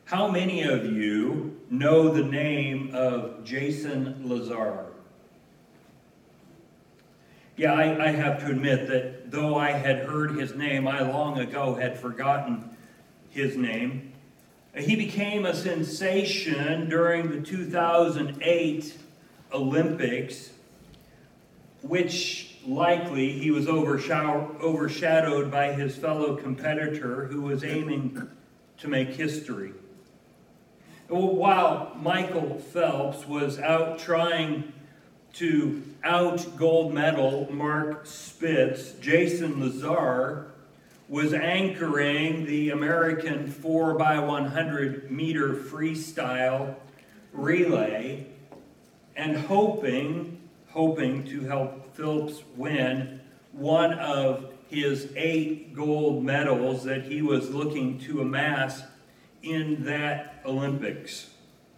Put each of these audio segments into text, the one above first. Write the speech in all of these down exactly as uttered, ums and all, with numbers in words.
How many of you know the name of Jason Lazar? Yeah, I, I have to admit that though I had heard his name, I long ago had forgotten his name. He became a sensation during the two thousand eight Olympics, which likely he was overshadowed by his fellow competitor who was aiming to make history. While Michael Phelps was out trying to out gold medal Mark Spitz, Jason Lazar was anchoring the American four by one hundred meter freestyle relay and hoping, hoping to help Phelps win one of his eight gold medals that he was looking to amass in that Olympics.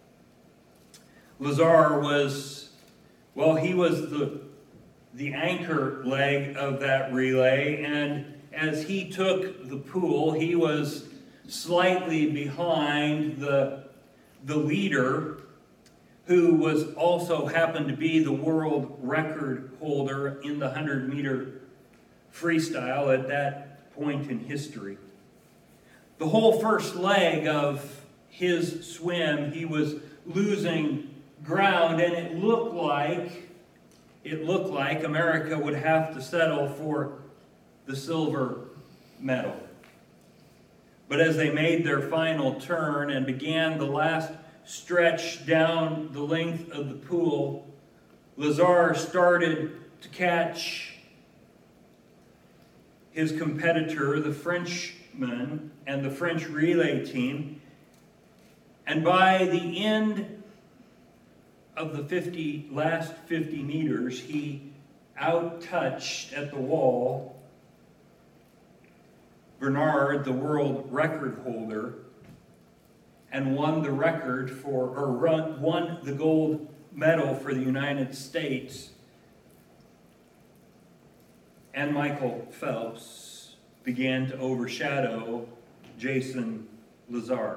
Lazar was, well, he was the, the anchor leg of that relay, and as he took the pool, he was slightly behind the, the leader, who was also happened to be the world record holder in the one hundred meter freestyle at that point in history. The whole first leg of his swim, he was losing ground, and it looked like it looked like America would have to settle for the silver medal. But as they made their final turn and began the last stretch down the length of the pool, Lazar started to catch his competitor, the Frenchman, and the French relay team. And by the end of the fifty, last fifty meters, he out-touched at the wall Bernard, the world record holder, and won the record for, or run, won the gold medal for the United States. And Michael Phelps began to overshadow Jason Lazar.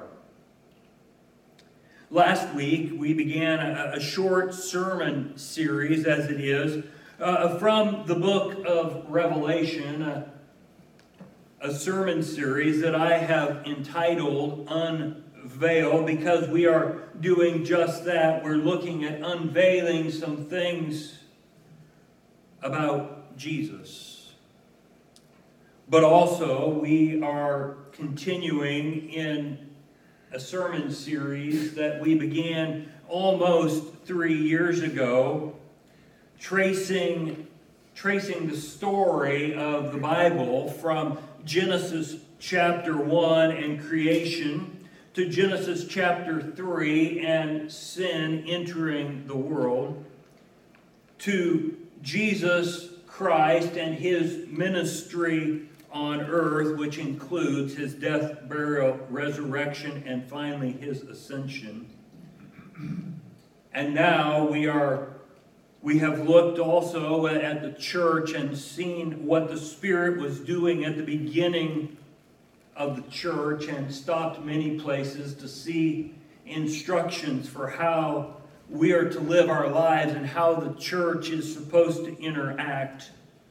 Last week, we began a, a short sermon series, as it is, uh, from the book of Revelation, a, a sermon series that I have entitled Unveil, because we are doing just that. We're looking at unveiling some things about Jesus. But also, we are continuing in a sermon series that we began almost three years ago, tracing, tracing the story of the Bible from Genesis chapter one and creation to Genesis chapter three and sin entering the world, to Jesus Christ and his ministry on earth, which includes his death, burial, resurrection, and finally his ascension. And now we are we have looked also at the church and seen what the Spirit was doing at the beginning of the church, and stopped many places to see instructions for how we are to live our lives and how the church is supposed to interact.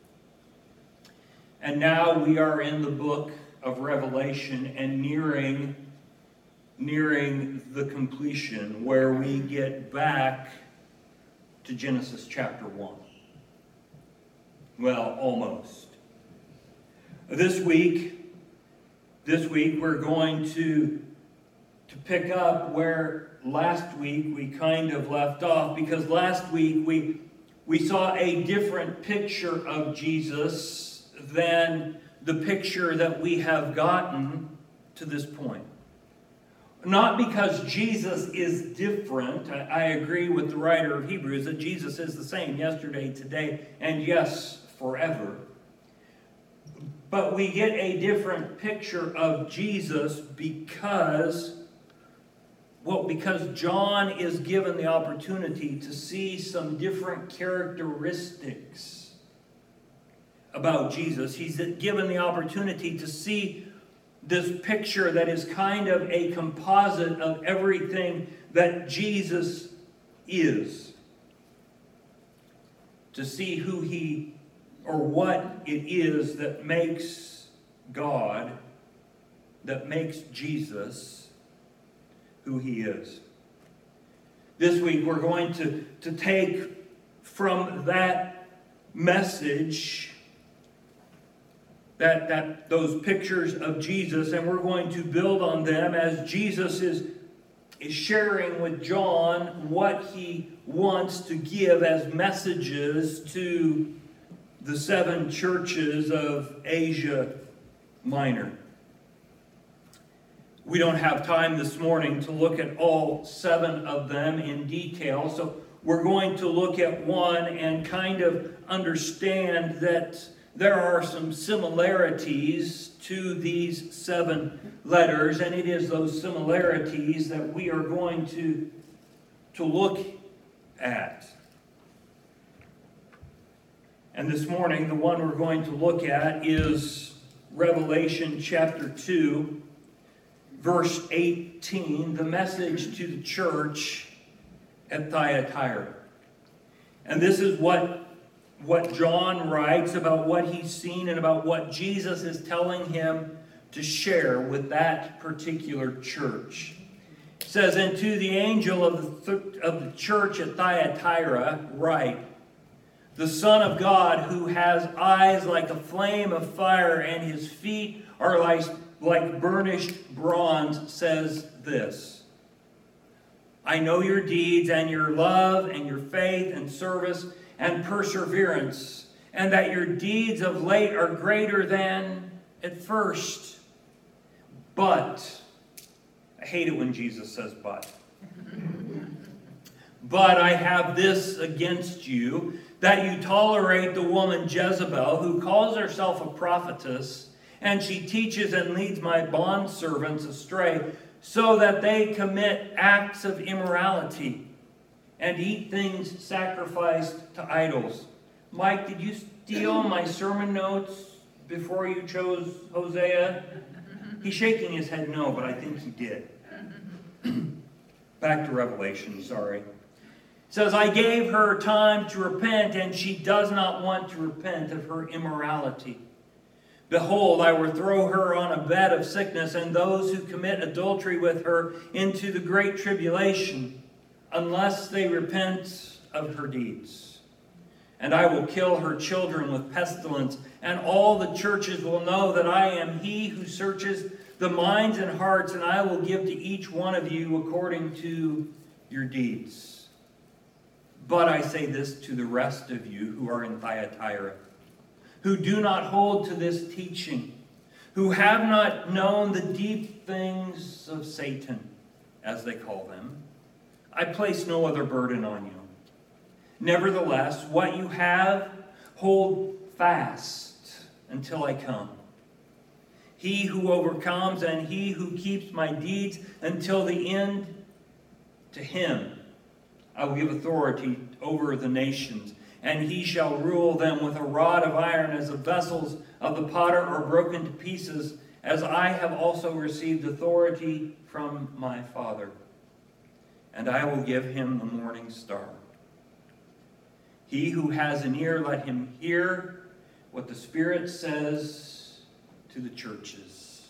And now we are in the book of Revelation and nearing, nearing the completion, where we get back to Genesis chapter one. Well, almost. This week, this week we're going to, to pick up where last week we kind of left off, because last week we, we saw a different picture of Jesus than the picture that we have gotten to this point. Not because Jesus is different. I, I agree with the writer of Hebrews that Jesus is the same yesterday, today, and yes, forever. But we get a different picture of Jesus because, well, because John is given the opportunity to see some different characteristics about Jesus. He's given the opportunity to see this picture that is kind of a composite of everything that Jesus is. To see who he or what it is that makes God, that makes Jesus who he is. This week we're going to, to take from that message, that, that those pictures of Jesus, and we're going to build on them as Jesus is, is sharing with John what he wants to give as messages to the seven churches of Asia Minor. We don't have time this morning to look at all seven of them in detail, so we're going to look at one and kind of understand that there are some similarities to these seven letters, and it is those similarities that we are going to, to look at. And this morning, the one we're going to look at is Revelation chapter two, verse eighteen, the message to the church at Thyatira. And this is what, what John writes about what he's seen and about what Jesus is telling him to share with that particular church. It says, "And to the angel of the, th- of the church at Thyatira write, the Son of God, who has eyes like a flame of fire and his feet are like, like burnished bronze, says this. I know your deeds and your love and your faith and service and perseverance, and that your deeds of late are greater than at first. But," I hate it when Jesus says but. "But I have this against you, that you tolerate the woman Jezebel, who calls herself a prophetess, and she teaches and leads my bondservants astray, so that they commit acts of immorality and eat things sacrificed to idols." Mike, did you steal my sermon notes before you chose Hosea? He's shaking his head no, but I think he did. Back to Revelation, sorry. It says, "I gave her time to repent, and she does not want to repent of her immorality. Behold, I will throw her on a bed of sickness, and those who commit adultery with her into the great tribulation, unless they repent of her deeds. And I will kill her children with pestilence, and all the churches will know that I am he who searches the minds and hearts, and I will give to each one of you according to your deeds. But I say this to the rest of you who are in Thyatira, who do not hold to this teaching, who have not known the deep things of Satan, as they call them. I place no other burden on you. Nevertheless, what you have, hold fast until I come. He who overcomes and he who keeps my deeds until the end, to him I will give authority over the nations, and he shall rule them with a rod of iron, as the vessels of the potter are broken to pieces, as I have also received authority from my Father. And I will give him the morning star. He who has an ear, let him hear what the Spirit says to the churches."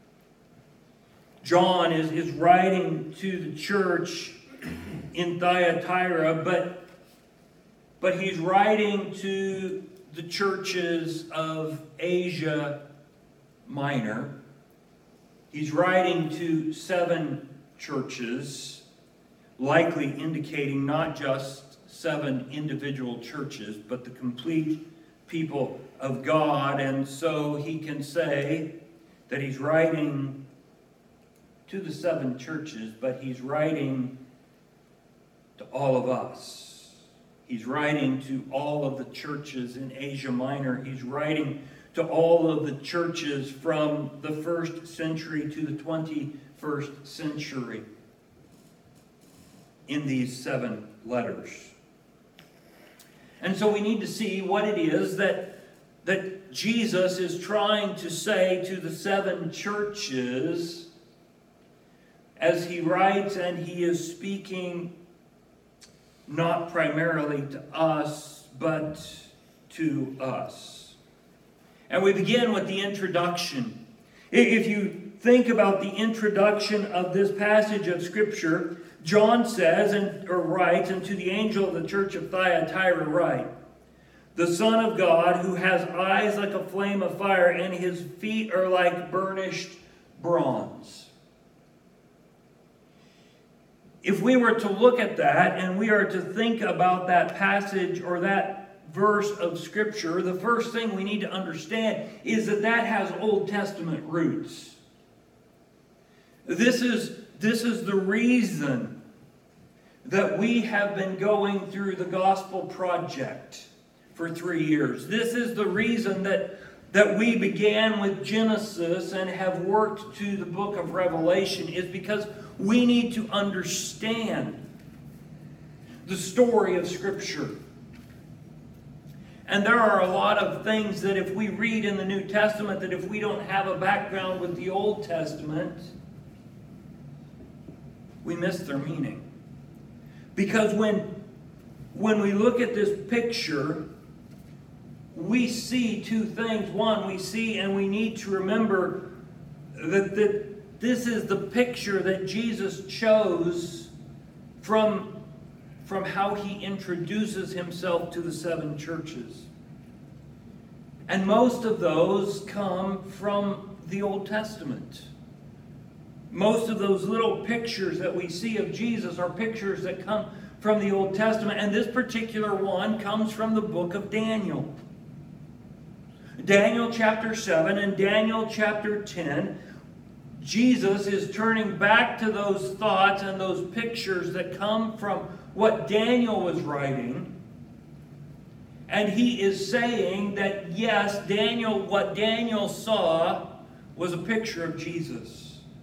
John is, is writing to the church in Thyatira, but, but he's writing to the churches of Asia Minor. He's writing to seven churches, likely indicating not just seven individual churches, but the complete people of God. And so he can say that he's writing to the seven churches, but he's writing to all of us. He's writing to all of the churches in Asia Minor. He's writing to all of the churches from the first century to the twenty-first century in these seven letters. And so we need to see what it is that, that Jesus is trying to say to the seven churches as he writes, and he is speaking not primarily to us, but to us. And we begin with the introduction. If you think about the introduction of this passage of Scripture, John says, and, or writes, and to the angel of the church of Thyatira write, the Son of God, who has eyes like a flame of fire, and his feet are like burnished bronze. If we were to look at that, and we are to think about that passage or that verse of Scripture, the first thing we need to understand is that that has Old Testament roots. This is, this is the reason that we have been going through the Gospel Project for three years. This is the reason that, that we began with Genesis and have worked to the book of Revelation, is because we need to understand the story of Scripture. And there are a lot of things that if we read in the New Testament, that if we don't have a background with the Old Testament, we miss their meaning. Because when, when we look at this picture, we see two things. One, we see and we need to remember that, that this is the picture that Jesus chose from, from how he introduces himself to the seven churches. And most of those come from the Old Testament. Most of those little pictures that we see of Jesus are pictures that come from the Old Testament. And this particular one comes from the book of Daniel. Daniel chapter seven and Daniel chapter ten. Jesus is turning back to those thoughts and those pictures that come from what Daniel was writing. And he is saying that, yes, Daniel, what Daniel saw was a picture of Jesus.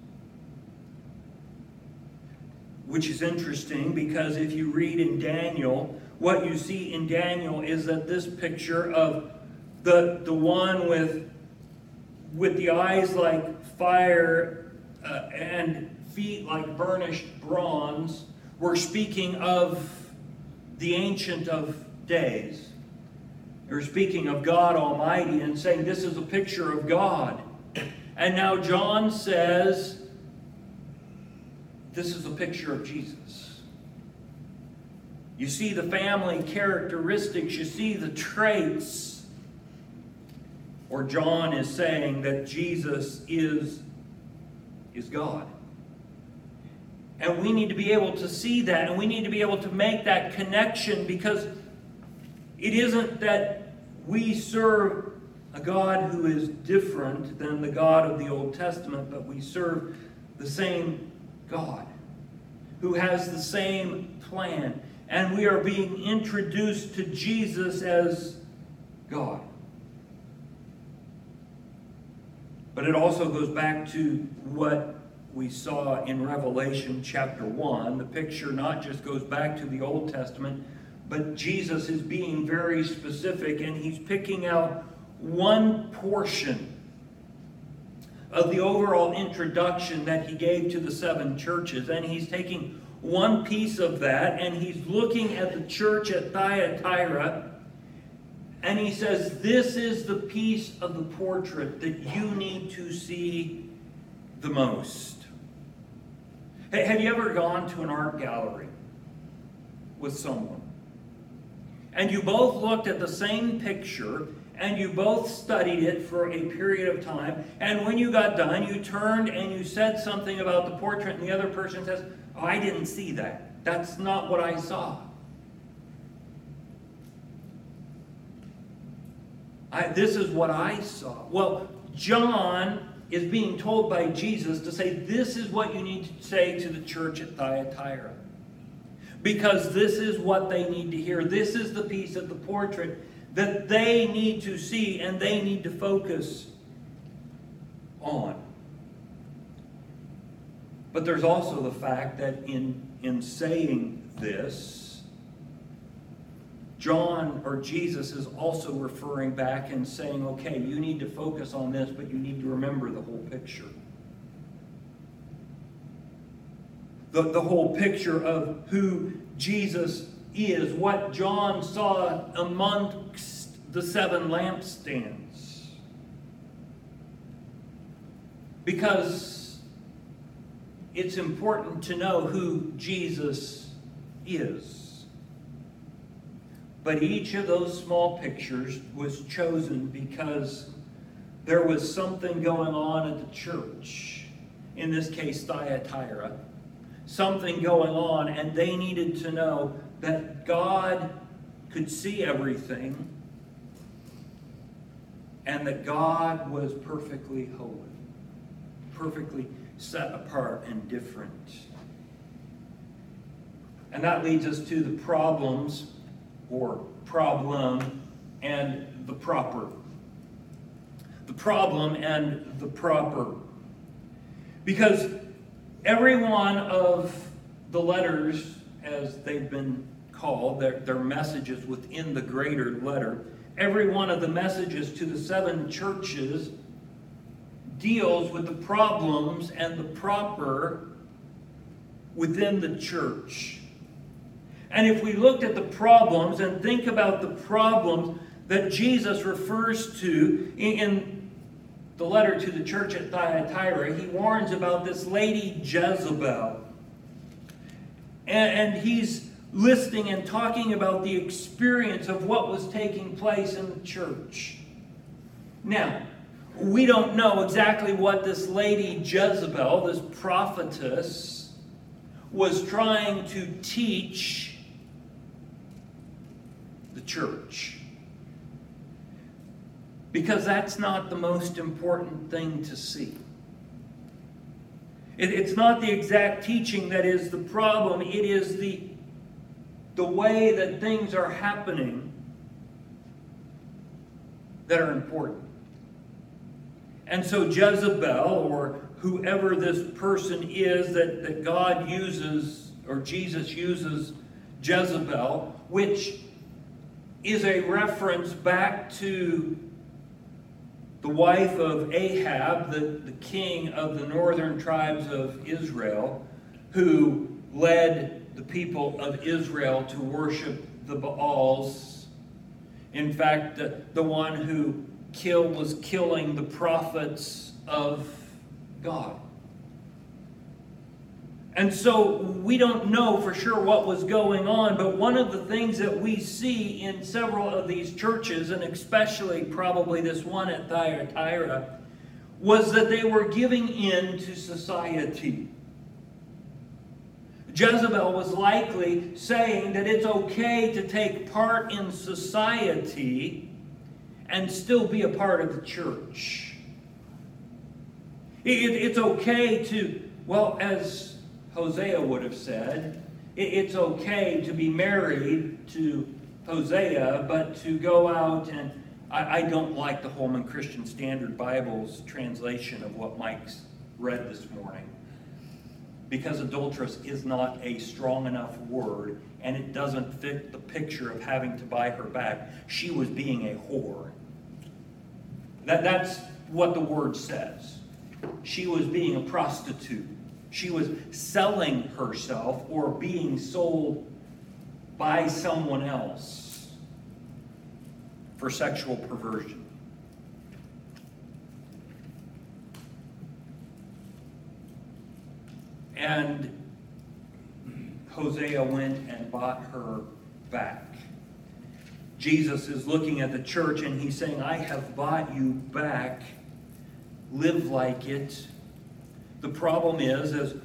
Which is interesting, because if you read in Daniel, what you see in Daniel is that this picture of the, the one with, with the eyes like fire uh, and feet like burnished bronze, we're speaking of the Ancient of Days. We're speaking of God Almighty and saying this is a picture of God. And now John says this is a picture of Jesus. You see the family characteristics, you see the traits. Or John is saying that Jesus is, is God. And we need to be able to see that, and we need to be able to make that connection, because it isn't that we serve a God who is different than the God of the Old Testament, but we serve the same God who has the same plan. And we are being introduced to Jesus as God. But it also goes back to what we saw in Revelation chapter one. The picture not just goes back to the Old Testament, but Jesus is being very specific, and he's picking out one portion of the overall introduction that he gave to the seven churches. And he's taking one piece of that, and he's looking at the church at Thyatira, and he says, this is the piece of the portrait that you need to see the most. Hey, have you ever gone to an art gallery with someone? And you both looked at the same picture, and you both studied it for a period of time, and when you got done, you turned and you said something about the portrait, and the other person says, oh, I didn't see that. That's not what I saw. I, this is what I saw. Well, John is being told by Jesus to say, this is what you need to say to the church at Thyatira. Because this is what they need to hear. This is the piece of the portrait that they need to see and they need to focus on. But there's also the fact that in, in saying this, John or Jesus is also referring back and saying, okay, you need to focus on this, but you need to remember the whole picture. The, the whole picture of who Jesus is, what John saw amongst the seven lampstands. Because it's important to know who Jesus is. But each of those small pictures was chosen because there was something going on at the church, in this case Thyatira, something going on, and they needed to know that God could see everything and that God was perfectly holy, perfectly set apart and different. And that leads us to the problems or problem and the proper. The problem and the proper. Because every one of the letters, as they've been called, their, their messages within the greater letter, every one of the messages to the seven churches deals with the problems and the proper within the church. And if we looked at the problems and think about the problems that Jesus refers to in, in the letter to the church at Thyatira, he warns about this lady Jezebel. And, and he's listing and talking about the experience of what was taking place in the church. Now, we don't know exactly what this lady Jezebel, this prophetess, was trying to teach the church. Because that's not the most important thing to see. It, it's not the exact teaching that is the problem. It is the, the way that things are happening that are important. And so Jezebel, or whoever this person is that, that God uses, or Jesus uses Jezebel, which is a reference back to the wife of Ahab, the, the king of the northern tribes of Israel, who led the people of Israel to worship the Baals. In fact, the, the one who killed was killing the prophets of God. And so we don't know for sure what was going on, but one of the things that we see in several of these churches, and especially probably this one at Thyatira, was that they were giving in to society. Jezebel was likely saying that it's okay to take part in society and still be a part of the church. It, it's okay to, well, as Hosea would have said, it's okay to be married to Hosea, but to go out and... I, I don't like the Holman Christian Standard Bible's translation of what Mike's read this morning, because adulteress is not a strong enough word, and it doesn't fit the picture of having to buy her back. She was being a whore. That, that's what the word says. She was being a prostitute. She was selling herself or being sold by someone else for sexual perversion. And Hosea went and bought her back. Jesus is looking at the church and he's saying, I have bought you back. Live like it. The problem is, as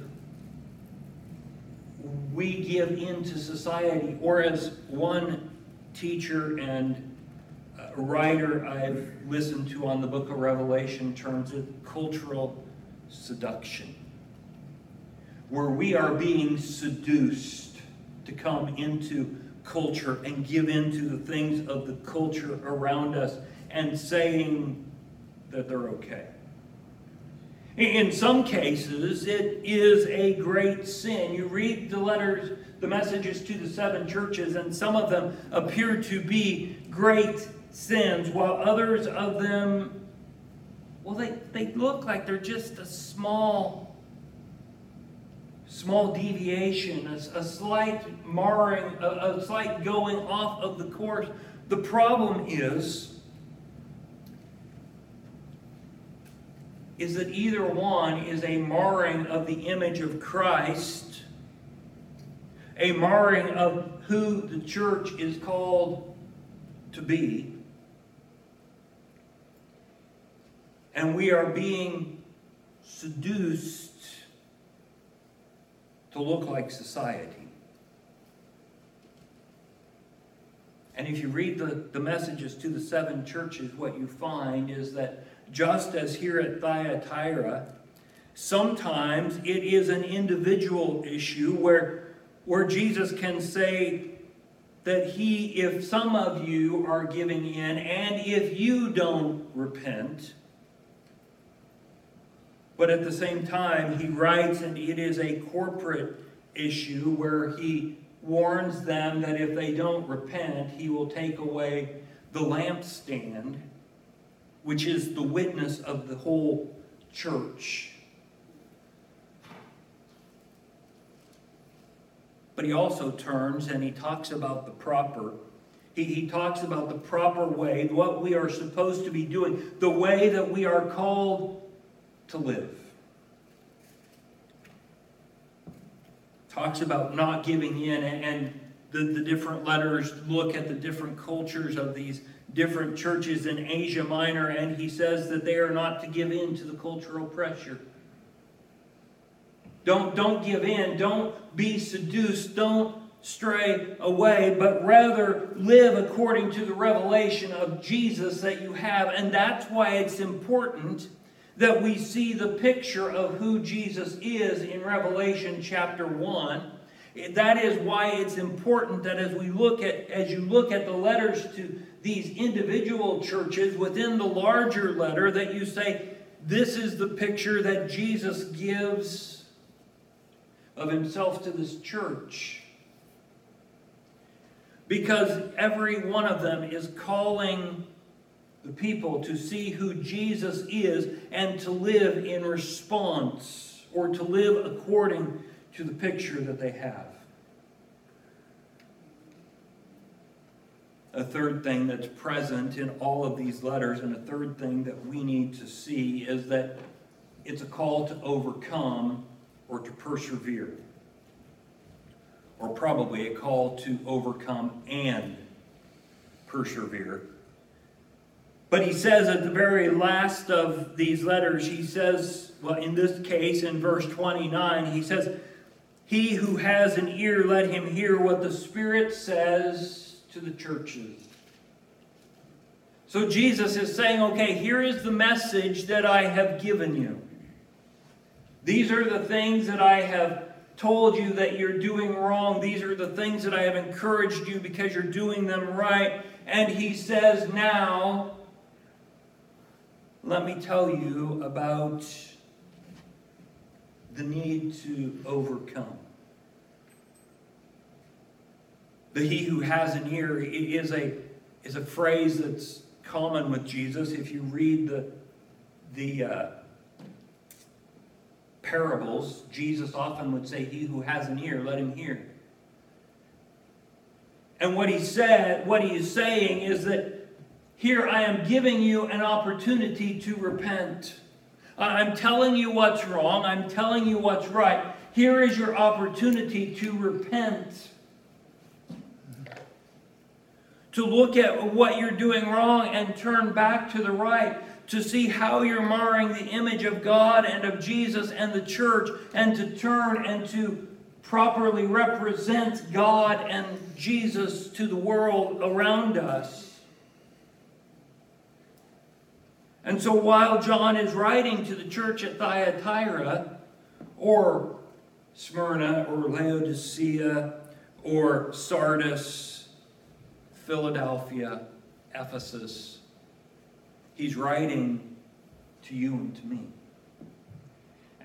we give into society, or as one teacher and writer I've listened to on the book of Revelation terms it, cultural seduction, where we are being seduced to come into culture and give into the things of the culture around us and saying that they're okay. In some cases, it is a great sin. You read the letters, the messages to the seven churches, and some of them appear to be great sins, while others of them, well, they, they look like they're just a small, small deviation, a, a slight marring, a, a slight going off of the course. The problem is, is that either one is a marring of the image of Christ, a marring of who the church is called to be, and we are being seduced to look like society. And if you read the, the messages to the seven churches, what you find is that just as here at Thyatira, sometimes it is an individual issue where, where Jesus can say that he, if some of you are giving in, and if you don't repent, but at the same time, he writes, and it is a corporate issue where he warns them that if they don't repent, he will take away the lampstand, which is the witness of the whole church. But he also turns and he talks about the proper, he, he talks about the proper way, what we are supposed to be doing, the way that we are called to live. Talks about not giving in, and, and the, the different letters look at the different cultures of these different churches in Asia Minor, and he says that they are not to give in to the cultural pressure. Don't, don't give in. Don't be seduced. Don't stray away, but rather live according to the revelation of Jesus that you have. And that's why it's important that we see the picture of who Jesus is in Revelation chapter one. That is why it's important that as we look at, as you look at the letters to these individual churches within the larger letter, that you say, this is the picture that Jesus gives of himself to this church. Because every one of them is calling the people to see who Jesus is and to live in response, or to live according to the picture that they have. A third thing that's present in all of these letters, and a third thing that we need to see, is that it's a call to overcome or to persevere. Or probably a call to overcome and persevere. But he says at the very last of these letters, he says, well, in this case, in verse twenty-nine, he says, "He who has an ear, let him hear what the Spirit says to the churches." So Jesus is saying, okay, here is the message that I have given you. These are the things that I have told you that you're doing wrong. These are the things that I have encouraged you because you're doing them right. And he says now, let me tell you about the need to overcome. The "he who has an ear" is a, is a phrase that's common with Jesus. If you read the, the uh, parables, Jesus often would say, "He who has an ear, let him hear." And what he said, what he is saying is that here I am giving you an opportunity to repent. I'm telling you what's wrong. I'm telling you what's right. Here is your opportunity to repent. To look at what you're doing wrong and turn back to the right. To see how you're marring the image of God and of Jesus and the church. And to turn and to properly represent God and Jesus to the world around us. And so while John is writing to the church at Thyatira, or Smyrna, or Laodicea, or Sardis, Philadelphia, Ephesus, he's writing to you and to me.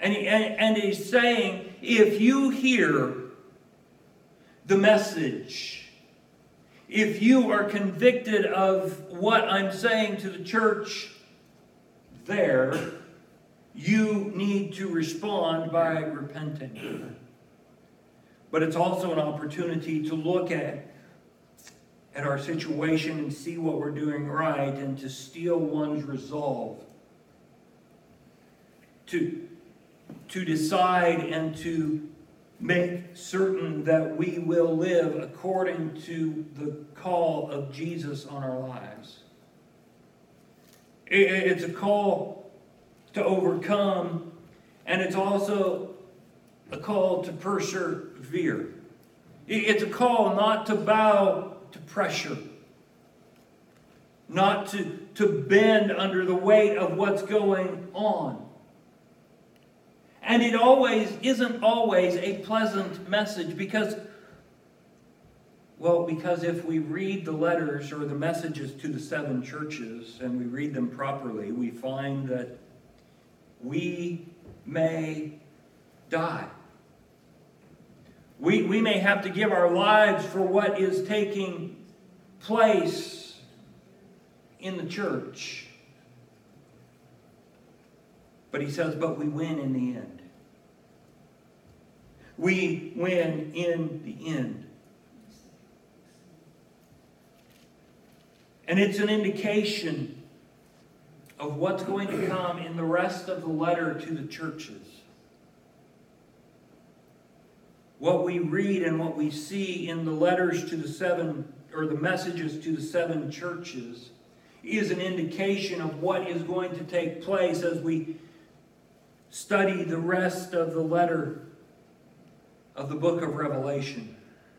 And, he, and, and he's saying, if you hear the message, if you are convicted of what I'm saying to the church there, you need to respond by repenting. But it's also an opportunity to look at, at our situation and see what we're doing right, and to steel one's resolve. To, to decide and to make certain that we will live according to the call of Jesus on our lives. It, it's a call to overcome, and it's also a call to persevere. It's a call not to bow to pressure, not to, to bend under the weight of what's going on. And it always isn't always a pleasant message because, well, because if we read the letters or the messages to the seven churches and we read them properly, we find that we may die. We, we may have to give our lives for what is taking place in the church. But he says, but we win in the end. We win in the end. And it's an indication of what's going to come in the rest of the letter to the churches. What we read and what we see in the letters to the seven, or the messages to the seven churches, is an indication of what is going to take place as we study the rest of the letter of the book of Revelation.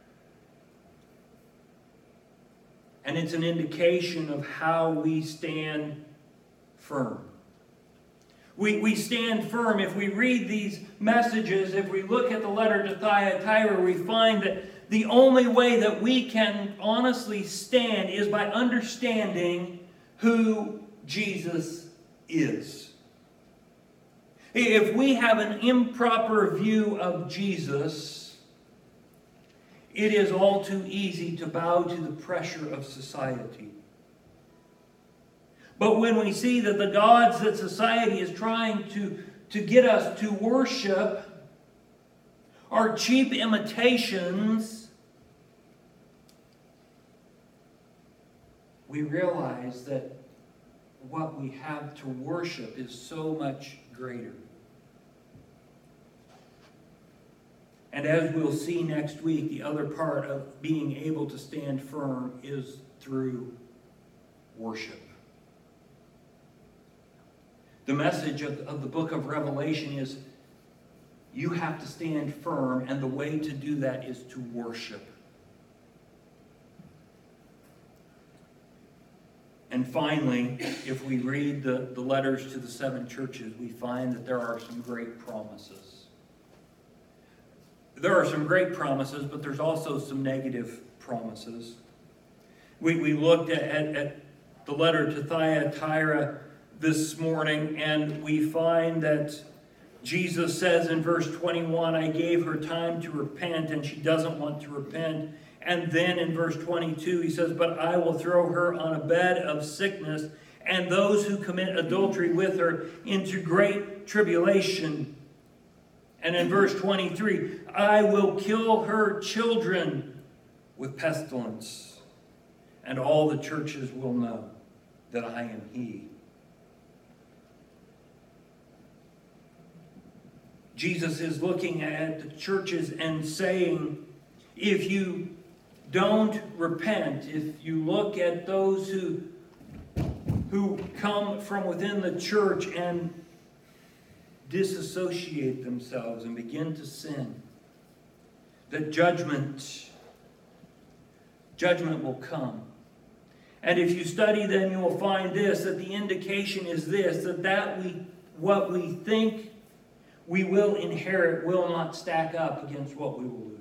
And it's an indication of how we stand firm. We, we stand firm. If we read these messages, if we look at the letter to Thyatira, we find that the only way that we can honestly stand is by understanding who Jesus is. If we have an improper view of Jesus, it is all too easy to bow to the pressure of society. But when we see that the gods that society is trying to, to get us to worship are cheap imitations, we realize that what we have to worship is so much greater. And as we'll see next week, the other part of being able to stand firm is through worship. The message of, of the book of Revelation is you have to stand firm, and the way to do that is to worship. And finally, if we read the, the letters to the seven churches, we find that there are some great promises. There are some great promises, but there's also some negative promises. We, we looked at, at, at the letter to Thyatira this morning, and we find that Jesus says in verse twenty-one, I gave her time to repent, and she doesn't want to repent. And then in verse twenty-two, he says, but I will throw her on a bed of sickness, and those who commit adultery with her into great tribulation. And in verse twenty-three, I will kill her children with pestilence, and all the churches will know that I am he. Jesus is looking at the churches and saying, if you don't repent, if you look at those who, who come from within the church and disassociate themselves and begin to sin, that judgment, judgment will come. And if you study them, you will find this, that the indication is this, that, that we, what we think we will inherit will not stack up against what we will lose.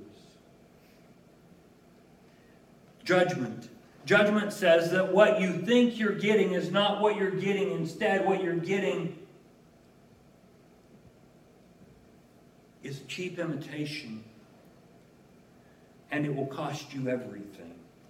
Judgment. Judgment says that what you think you're getting is not what you're getting. Instead, what you're getting is cheap imitation, and it will cost you everything.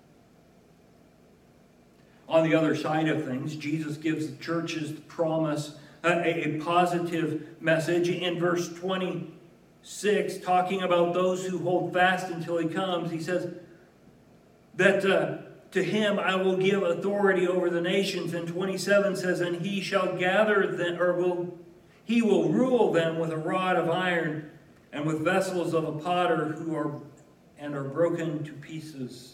On the other side of things, Jesus gives the churches the promise, uh, a, a positive message in verse twenty-six, talking about those who hold fast until he comes. He says that uh, to him I will give authority over the nations. And twenty-seven says, and he shall gather them, or will he will rule them with a rod of iron and with vessels of a potter who are and are broken to pieces.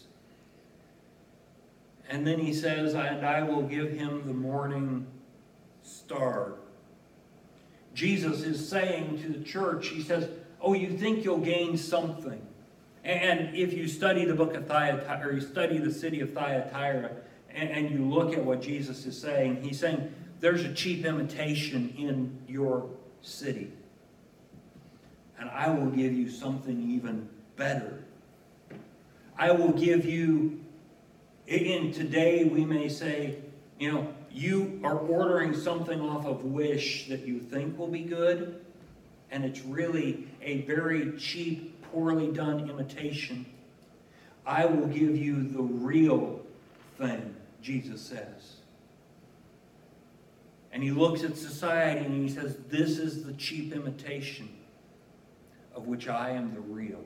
And then he says, and I will give him the morning star. Jesus is saying to the church, he says, oh, you think you'll gain something. And if you study the book of Thyatira, or you study the city of Thyatira, and you look at what Jesus is saying, he's saying, there's a cheap imitation in your city. And I will give you something even better. I will give you, in today we may say, you know, you are ordering something off of Wish that you think will be good, and it's really a very cheap, poorly done imitation. I will give you the real thing, Jesus says. And he looks at society and he says, this is the cheap imitation of which I am the real.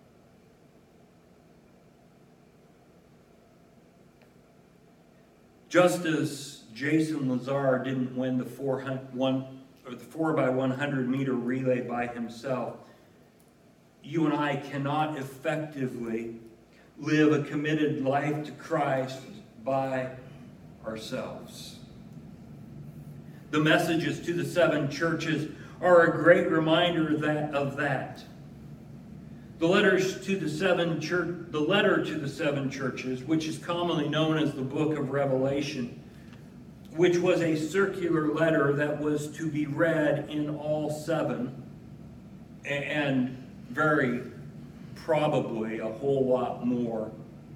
Just as Jason Lazar didn't win the four by one hundred meter relay by himself, you and I cannot effectively live a committed life to Christ by ourselves. The messages to the seven churches are a great reminder that, of that. The letters to the seven church, the letter to the seven churches, which is commonly known as the book of Revelation, which was a circular letter that was to be read in all seven, and very probably a whole lot more.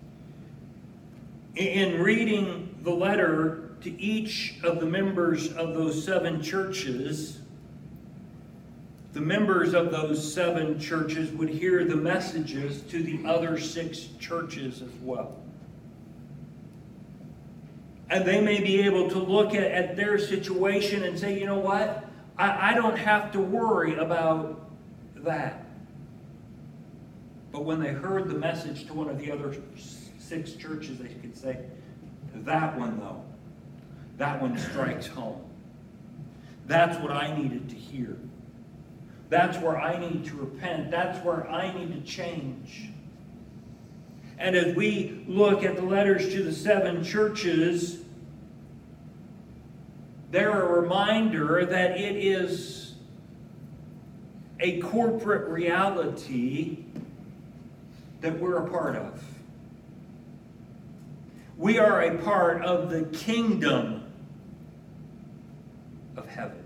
In reading the letter to each of the members of those seven churches, the members of those seven churches would hear the messages to the other six churches as well. And they may be able to look at, at their situation and say, you know what? I, I don't have to worry about that. But when they heard the message to one of the other six churches, they could say, that one though, that one strikes home. That's what I needed to hear. That's where I need to repent. That's where I need to change. And as we look at the letters to the seven churches, they're a reminder that it is a corporate reality that we're a part of. We are a part of the kingdom of heaven.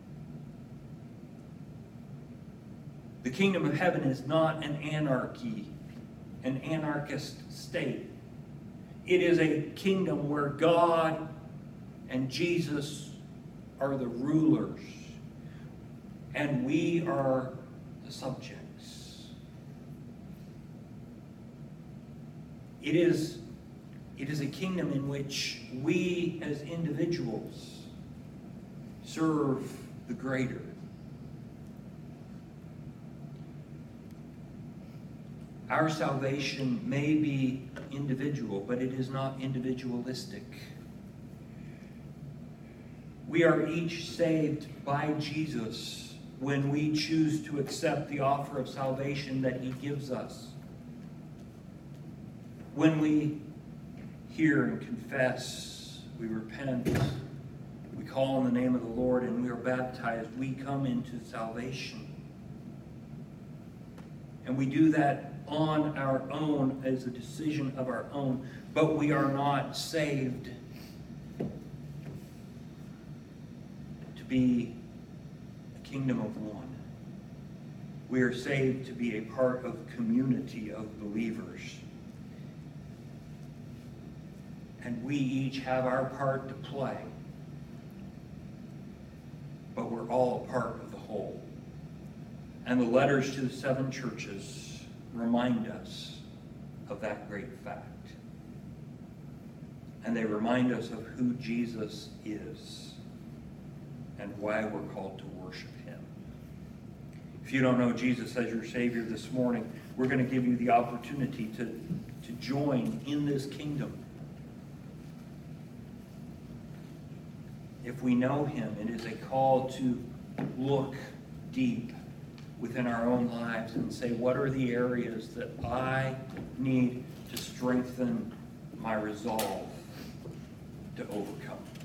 The kingdom of heaven is not an anarchy, an anarchist state. It is a kingdom where God and Jesus are the rulers, and we are the subjects. It is, it is a kingdom in which we as individuals serve the greater. Our salvation may be individual, but it is not individualistic. We are each saved by Jesus when we choose to accept the offer of salvation that he gives us. When we hear and confess, we repent, we call on the name of the Lord, and we are baptized, we come into salvation. And we do that on our own as a decision of our own, but we are not saved to be a kingdom of one. We are saved to be a part of a community of believers. And we each have our part to play, but we're all a part of the whole. And the letters to the seven churches remind us of that great fact. And they remind us of who Jesus is and why we're called to worship him. If you don't know Jesus as your Savior this morning, we're going to give you the opportunity to, to join in this kingdom. If we know him, it is a call to look deep within our own lives and say, what are the areas that I need to strengthen my resolve to overcome?